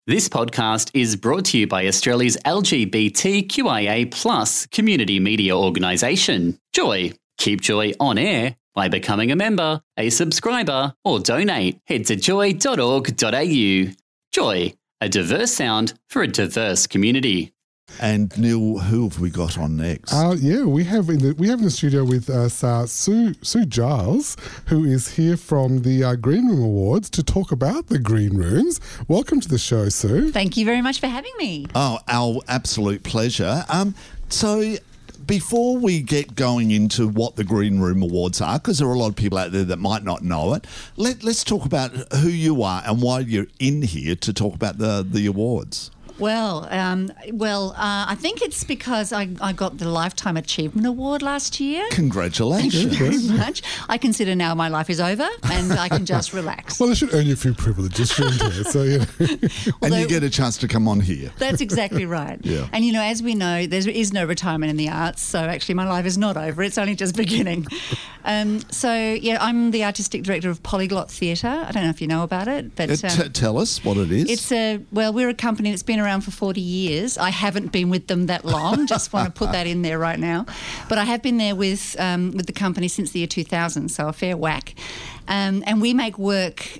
This podcast is brought to you by Australia's LGBTQIA+ community media organisation, Joy. Keep Joy on air by becoming a member, a subscriber, or donate. Head to joy.org.au. Joy, a diverse sound for a diverse community. And Neil, who have we got on next? We have in the studio with us Sue Giles, who is here from the Green Room Awards to talk about the Green Rooms. Welcome to the show, Sue. Thank you very much for having me. Oh, our absolute pleasure. So before we get going into what the Green Room Awards are, because there are a lot of people out there that might not know it, let's talk about who you are and why you're in here to talk about the awards. Well, I think it's because I got the Lifetime Achievement Award last year. Congratulations. Thank you very much. I consider now my life is over and I can just relax. Well, it should earn you a few privileges, shouldn't it? So, and you get a chance to come on here. That's exactly right. Yeah. And, as we know, there is no retirement in the arts, so actually my life is not over. It's only just beginning. I'm the artistic director of Polyglot Theatre. I don't know if you know about it. But tell us what it is. We're a company that's been around for 40 years. I haven't been with them that long. Just want to put that in there right now. But I have been there with the company since the year 2000, so a fair whack. And we make work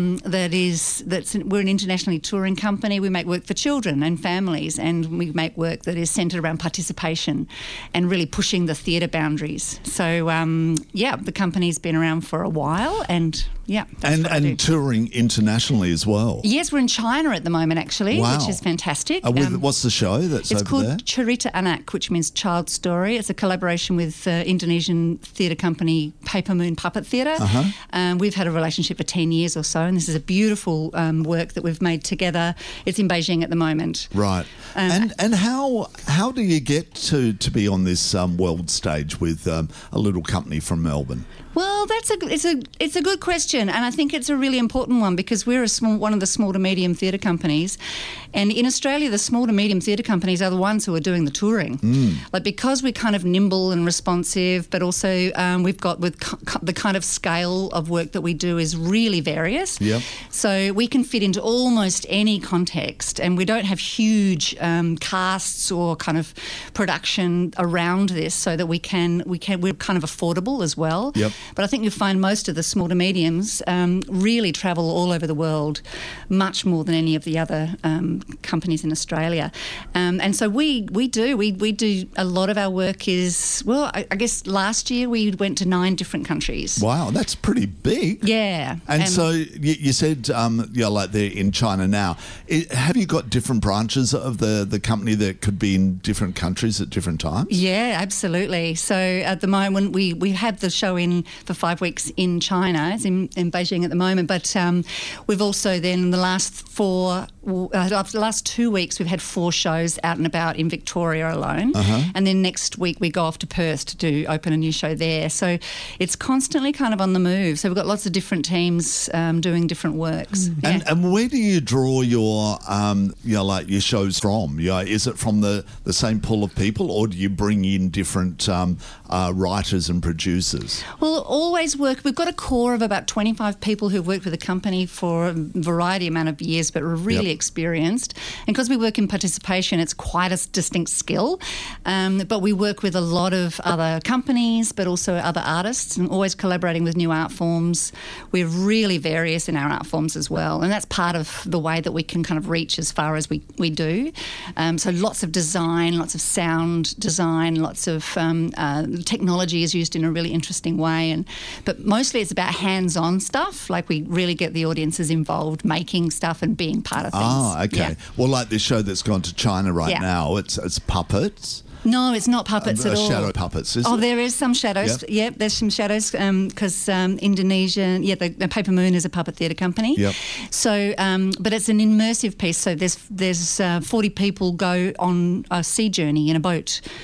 we're an internationally touring company. We make work for children and families, and we make work that is centred around participation and really pushing the theatre boundaries. So, the company's been around for a while, and that's what I do. Touring internationally as well. Yes, we're in China at the moment, actually, wow. which is fantastic. What's the show that's over there? It's called Cerita Anak, which means child story. It's a collaboration with Indonesian theatre company Paper Moon Puppet Theatre. Uh-huh. We've had a relationship for 10 years or so, and this is a beautiful work that we've made together. It's in Beijing at the moment. Right. And how do you get to be on this world stage with a little company from Melbourne? Well, it's a good question, and I think it's a really important one because we're one of the small to medium theatre companies, and in Australia, the small to medium theatre companies are the ones who are doing the touring. Because we're kind of nimble and responsive, but also we've got the kind of scale of work that we do is really various. Yep. So we can fit into almost any context, and we don't have huge casts or kind of production around this, so that we're kind of affordable as well. Yep. But I think you'll find most of the small to mediums really travel all over the world, much more than any of the other companies in Australia. And so we do a lot of our work is, I guess last year we went to 9 different countries. Wow, that's pretty big. Yeah. And so you said you're like they're in China now. Have you got different branches of the company that could be in different countries at different times? Yeah, absolutely. So at the moment we have the show in for 5 weeks in China. It's in Beijing at the moment, but we've also then the last 2 weeks we've had 4 shows out and about in Victoria alone. Uh-huh. And then next week we go off to Perth to open a new show there. So it's constantly kind of on the move. So we've got lots of different teams doing different works. Yeah. And where do you draw your your shows from? Is it from the same pool of people, or do you bring in different writers and producers? Well, always work. We've got a core of about 25 people who've worked with the company for a variety amount of years, but are really experienced. And because we work in participation, it's quite a distinct skill. But we work with a lot of other companies, but also other artists, and always collaborating with new art forms. We're really various in our art forms as well, and that's part of the way that we can kind of reach as far as we do. So lots of design, lots of sound design, lots of technology is used in a really interesting way. But mostly it's about hands-on stuff, like we really get the audiences involved making stuff and being part of things. Oh, okay. Yeah. Well, like this show that's gone to China now, it's puppets. No, it's not puppets at all. Shadow puppets, is it? Oh, there is some shadows. Yep, there's some shadows because Indonesia, the Paper Moon is a puppet theatre company. Yep. So, but it's an immersive piece. So there's 40 people go on a sea journey in a boat.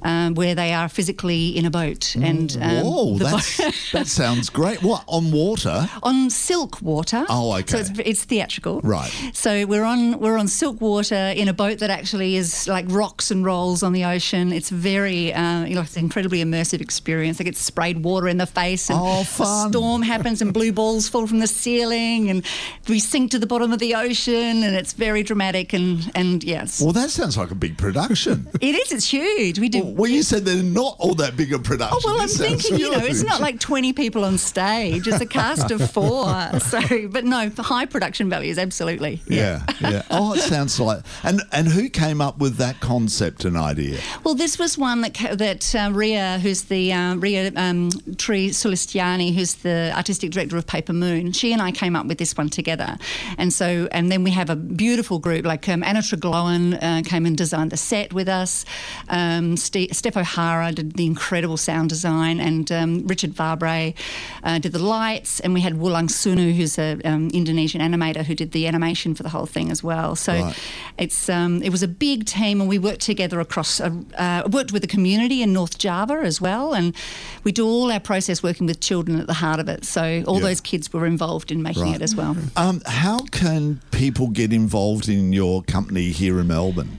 where they are physically in a boat. And Whoa, that sounds great. What, on water? on silk water. Oh, okay. So it's theatrical. Right. So we're on silk water in a boat that actually is like rocks and rolls on the ocean. It's very, it's an incredibly immersive experience. They get sprayed water in the face, and fun. a storm happens, and blue balls fall from the ceiling, and we sink to the bottom of the ocean, and it's very dramatic. And yes, Well, that sounds like a big production. it is. It's huge. We do. Well, you said they're not all that big a production. Oh, well, I'm This sounds thinking, it's huge. not like 20 people on stage. It's a cast of 4. So, but no, for high production values, absolutely. Yeah. Oh, it sounds like. And who came up with that concept and idea? Well, this was one that Ria, who's the Ria Tri Sulistiani, who's the artistic director of Paper Moon, she and I came up with this one together. And then we have a beautiful group, like Anna Tregloan came and designed the set with us. Steph O'Hara did the incredible sound design, and Richard Varbre did the lights, and we had Wulang Sunu, who's an Indonesian animator, who did the animation for the whole thing as well. So Right. it was a big team, and we worked together across, worked with the community in North Java as well, and we do all our process working with children at the heart of it. So all those kids were involved in making Right. it as well. How can people get involved in your company here in Melbourne?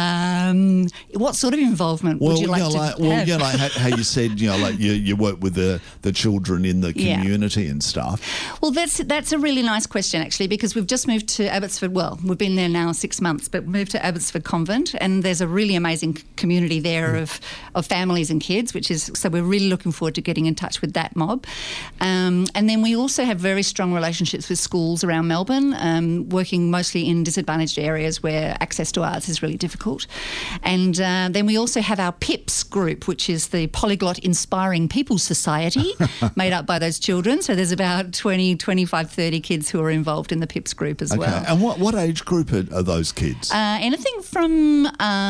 What sort of involvement would you like to have? Like how you said, you work with the children in the Yeah. community and stuff. Well, that's a really nice question, actually, because we've just moved to Abbotsford. Well, we've been there now 6 months, but moved to Abbotsford Convent, and there's a really amazing community there of families and kids, so we're really looking forward to getting in touch with that mob. And then we also have very strong relationships with schools around Melbourne, working mostly in disadvantaged areas where access to arts is really difficult. And then we also have our PIPS group, which is the Polyglot Inspiring People Society, made up by those children. So there's about 20, 25, 30 kids who are involved in the PIPS group as well. And what age group are those kids? Anything from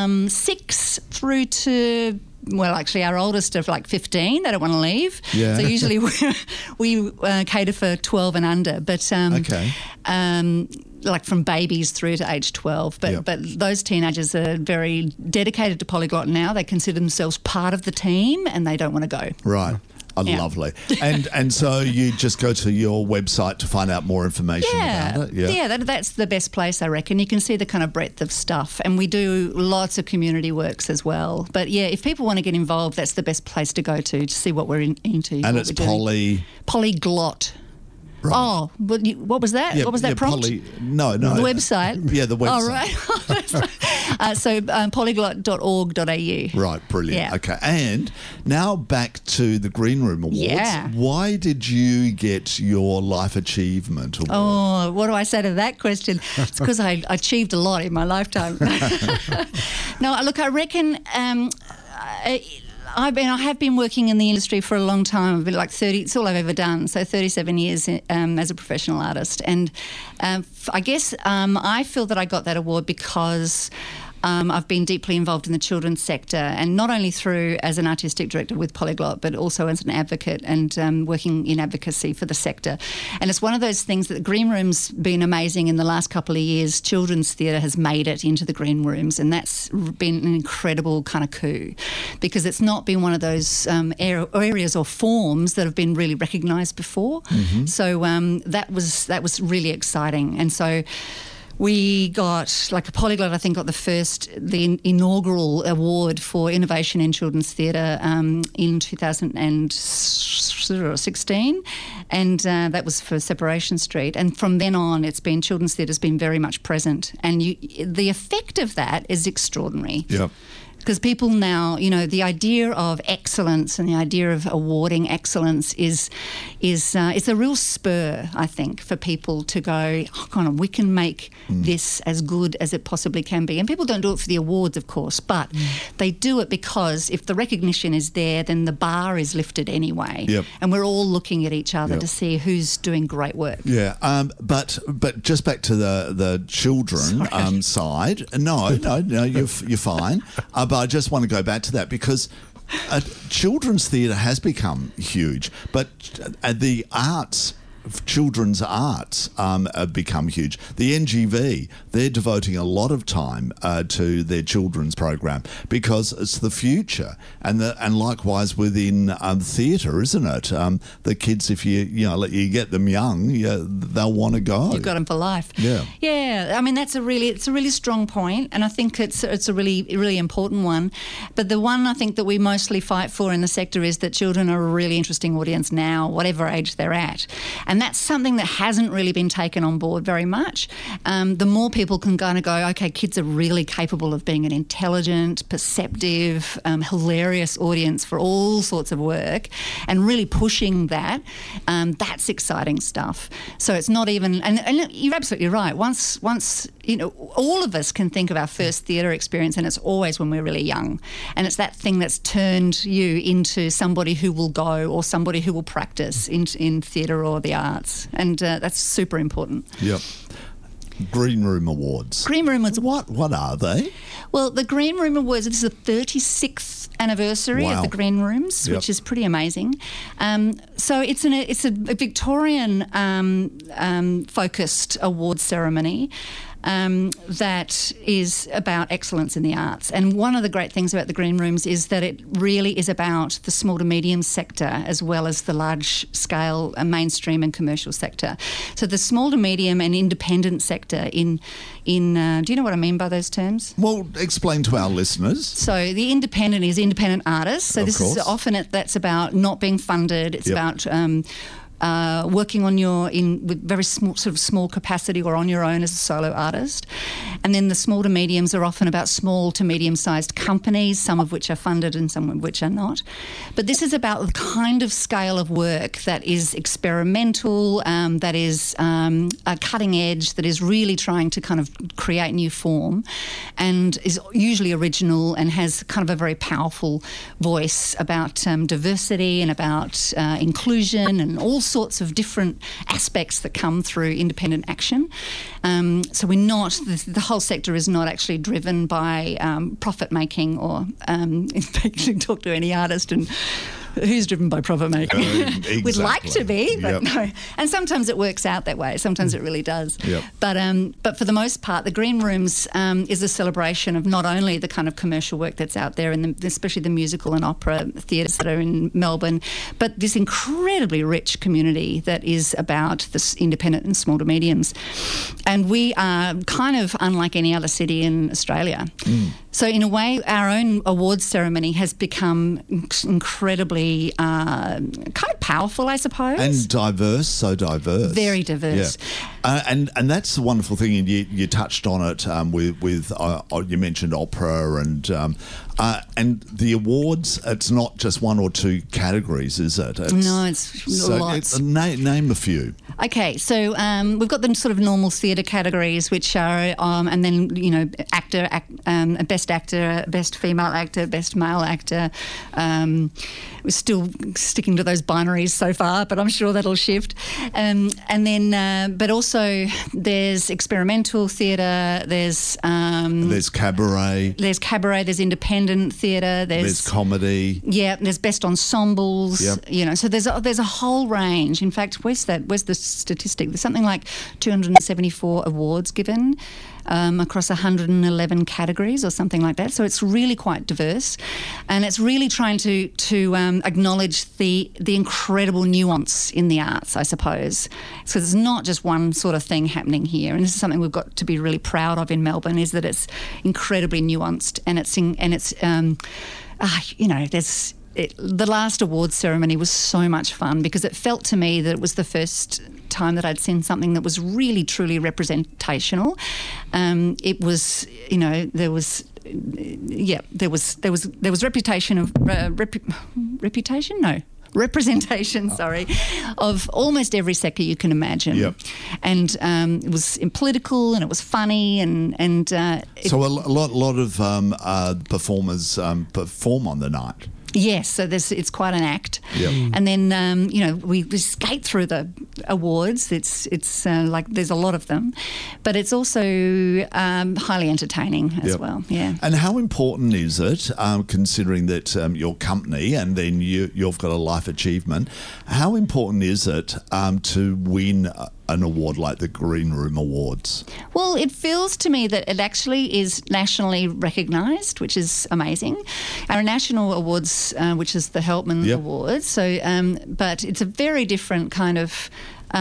6 through to... Well, actually, our oldest are like 15. They don't want to leave. Yeah. So usually we cater for 12 and under. But like from babies through to age 12. But those teenagers are very dedicated to Polyglot now. They consider themselves part of the team, and they don't want to go. Right. Oh, Yeah. Lovely. And so you just go to your website to find out more information about it? Yeah, that's the best place, I reckon. You can see the kind of breadth of stuff. And we do lots of community works as well. But, yeah, if people want to get involved, that's the best place to go to see what we're into. And it's Polyglot. Right. Oh, what was that? Yeah, What was that prompt? No. The website? Yeah, the website. Oh, right. So polyglot.org.au. Right, brilliant. Yeah. Okay, and now back to the Green Room Awards. Yeah. Why did you get your Life Achievement Award? Oh, what do I say to that question? It's because I achieved a lot in my lifetime. No, look, I reckon... I have been working in the industry for a long time. I've been like 30, it's all I've ever done, so 37 years as a professional artist. And I guess I feel that I got that award because I've been deeply involved in the children's sector, and not only through as an artistic director with Polyglot, but also as an advocate and working in advocacy for the sector. And it's one of those things that the Green Room's been amazing in the last couple of years. Children's theatre has made it into the Green Rooms, and that's been an incredible kind of coup, because it's not been one of those areas or forms that have been really recognised before. Mm-hmm. So that was really exciting. And so we got, like a Polyglot, I think, got the inaugural award for innovation in children's theatre in 2016, and that was for Separation Street. And from then on, children's theatre's been very much present, and the effect of that is extraordinary. Yep. Because people now, the idea of excellence and the idea of awarding excellence is it's a real spur, I think, for people to go, we can make this as good as it possibly can be. And people don't do it for the awards, of course, but they do it because if the recognition is there, then the bar is lifted anyway. Yep. And we're all looking at each other to see who's doing great work. Yeah, but just back to the children side. No, you're fine. But I just want to go back to that because children's theatre has become huge, but the arts children's arts have become huge. The NGV, they're devoting a lot of time to their children's program because it's the future, and likewise within theatre, isn't it? The kids, if you get them young, they'll want to go. You've got them for life. Yeah. I mean, it's a really strong point, and I think it's a really important one. But the one I think that we mostly fight for in the sector is that children are a really interesting audience now, whatever age they're at, and that's something that hasn't really been taken on board very much. The more people can kind of go, okay, kids are really capable of being an intelligent, perceptive, hilarious audience for all sorts of work, and really pushing that. That's exciting stuff. So it's not even, and you're absolutely right. Once all of us can think of our first theatre experience, and it's always when we're really young, and it's that thing that's turned you into somebody who will go or somebody who will practice in theatre or the arts, and that's super important. Yep. Green Room Awards. Green Room Awards. What are they? Well, the Green Room Awards, this is the 36th anniversary of the Green Rooms, which is pretty amazing. So it's a Victorian focused award ceremony that is about excellence in the arts. And one of the great things about the Green Rooms is that it really is about the small to medium sector as well as the large scale mainstream and commercial sector. So the small to medium and independent sector in do you know what I mean by those terms? Well, explain to our listeners. So the independent is independent artists. So this is often that's about not being funded. It's about working on with very small capacity or on your own as a solo artist. And then the small to mediums are often about small to medium-sized companies, some of which are funded and some of which are not. But this is about the kind of scale of work that is experimental, that is a cutting edge, that is really trying to kind of create new form, and is usually original and has kind of a very powerful voice about diversity and about inclusion and all sorts of different aspects that come through independent action. So we're not, the whole sector is not actually driven by profit making or, in fact, you talk to any artist and who's driven by profit making? Exactly. We'd like to be, but no. And sometimes it works out that way. Sometimes it really does. Yep. But for the most part, the Green Rooms is a celebration of not only the kind of commercial work that's out there, and especially the musical and opera theatres that are in Melbourne, but this incredibly rich community that is about this independent and small to mediums. And we are kind of unlike any other city in Australia. So in a way, our own awards ceremony has become incredibly kind of powerful, I suppose. And diverse, so diverse. Very diverse. Yeah. And that's the wonderful thing, and you touched on it with you mentioned opera and the awards. It's not just one or two categories, is it? No, it's lots. Name a few. Okay, so we've got the sort of normal theatre categories, which are, and then, best actor, best female actor, best male actor. We're still sticking to those binaries so far, but I'm sure that'll shift. And then, but also there's experimental theatre, there's cabaret. There's cabaret, there's independent theatre, there's comedy. Yeah, there's best ensembles. Yep. So there's a whole range. In fact, where's the statistic? There's something like 274 awards given across 111 categories or something like that. So it's really quite diverse, and it's really trying to acknowledge the incredible nuance in the arts, I suppose. So there's not just one sort of thing happening here, and this is something we've got to be really proud of in Melbourne, is that it's incredibly nuanced, and the last awards ceremony was so much fun because it felt to me that it was the first time that I'd seen something that was really truly representational. It was, there was representation, of almost every sector you can imagine. Yep. And it was political, and it was funny, so a lot of performers perform on the night. Yes, so it's quite an act. Yep. And then, we skate through the awards. It's like there's a lot of them. But it's also highly entertaining as well, yeah. And how important is it, considering that your company and then you've got a life achievement, how important is it to win an award like the Green Room Awards? Well, it feels to me that it actually is nationally recognised, which is amazing. Our national awards, which is the Helpman Awards, so but it's a very different kind of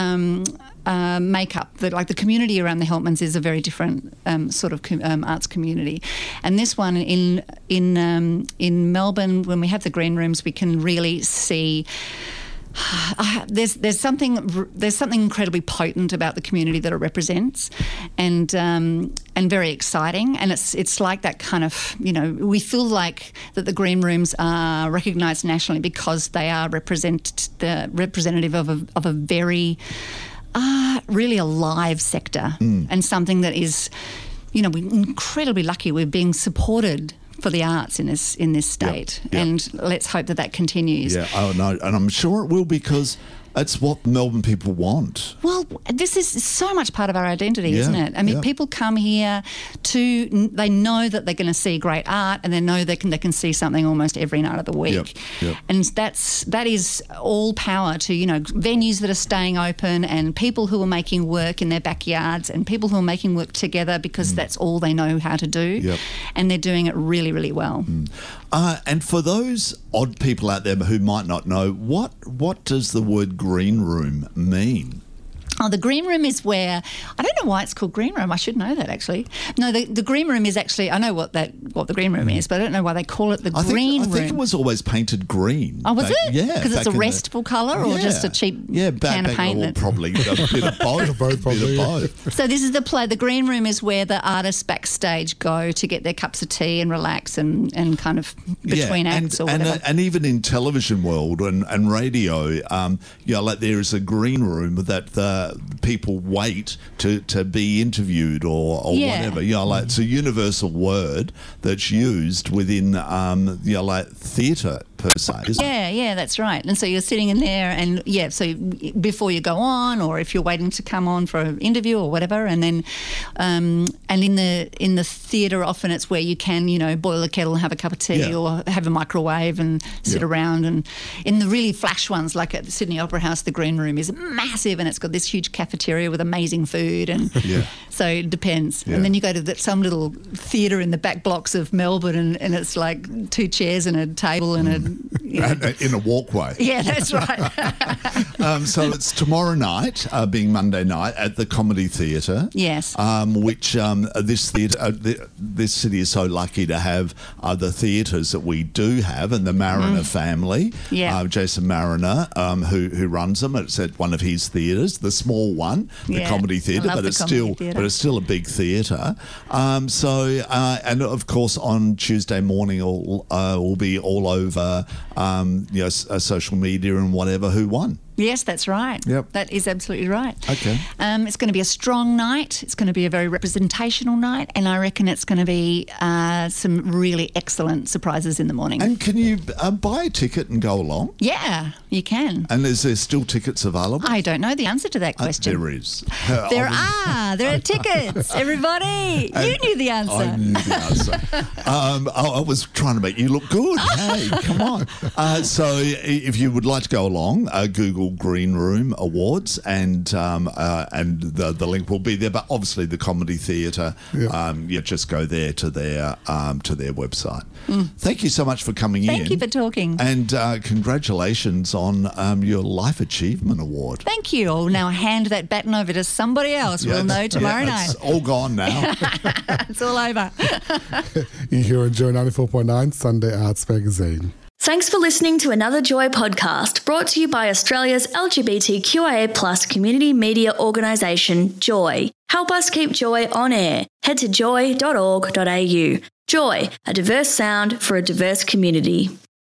makeup. The community around the Helpmans is a very different sort of arts community, and this one in Melbourne, when we have the Green Rooms, we can really see. There's something incredibly potent about the community that it represents, and very exciting. And it's like that kind of, we feel like that the Green Rooms are recognised nationally because they are representative of a very really alive sector, and something that is, we're incredibly lucky. We're being supported for the arts in this state, and let's hope that continues. Yeah, oh no, and I'm sure it will, because it's what Melbourne people want. Well, this is so much part of our identity, isn't it? I mean, people come here they know that they're going to see great art, and they know they can see something almost every night of the week. And that is all power to, venues that are staying open, and people who are making work in their backyards, and people who are making work together because that's all they know how to do. And they're doing it really, really well. And for those odd people out there who might not know, what does the word Green Room mean? Oh, the Green Room is where, I don't know why it's called Green Room. I should know that, actually. No, the Green Room is actually, I know what the Green Room is, but I don't know why they call it the Green Room. I think it was always painted green. Oh, was it? Yeah. Because it's a restful colour, or just a cheap can of paint? Or probably a bit of both. So this is the play. The Green Room is where the artists backstage go to get their cups of tea and relax and kind of between acts or whatever. And even in television world and radio, like there is a green room that the people wait to be interviewed or whatever. Like it's a universal word that's used within like theatre per se. Yeah, that's right. And so you're sitting in there, and so before you go on, or if you're waiting to come on for an interview or whatever, and then and in the theatre, often it's where you can boil a kettle and have a cup of tea, or have a microwave and sit around. And in the really flash ones, like at the Sydney Opera House, the Green Room is massive, and it's got this huge cafeteria with amazing food, and so it depends. And then you go to some little theatre in the back blocks of Melbourne, and it's like 2 chairs and a table and a in a walkway. Yeah, that's right. So it's tomorrow night, being Monday night, at the Comedy Theatre. Yes. Which this theatre, this city is so lucky to have the theatres that we do have, and the Mariner family. Jason Mariner, who runs them. It's at one of his theatres, the small one, the Comedy Theatre, but it's still a big theatre. And of course on Tuesday morning will be all over social media and whatever who won. Yes, that's right. Yep. That is absolutely right. Okay. It's going to be a strong night. It's going to be a very representational night, and I reckon it's going to be some really excellent surprises in the morning. And can you buy a ticket and go along? Yeah, you can. And is there still tickets available? I don't know the answer to that question. There is. There are tickets, everybody. You knew the answer. I knew the answer. I was trying to make you look good. Hey, come on. So if you would like to go along, Google Green Room Awards, and the link will be there. But obviously, the Comedy Theatre, just go there to their website. Thank you so much for coming in. Thank you for talking. And congratulations on your Life Achievement Award. Thank you. I'll now hand that baton over to somebody else. We'll know tomorrow night. It's all gone now. It's all over. You're here on Joy 94.9 Sunday Arts Magazine. Thanks for listening to another Joy podcast brought to you by Australia's LGBTQIA+ community media organisation, Joy. Help us keep Joy on air. Head to joy.org.au. Joy, a diverse sound for a diverse community.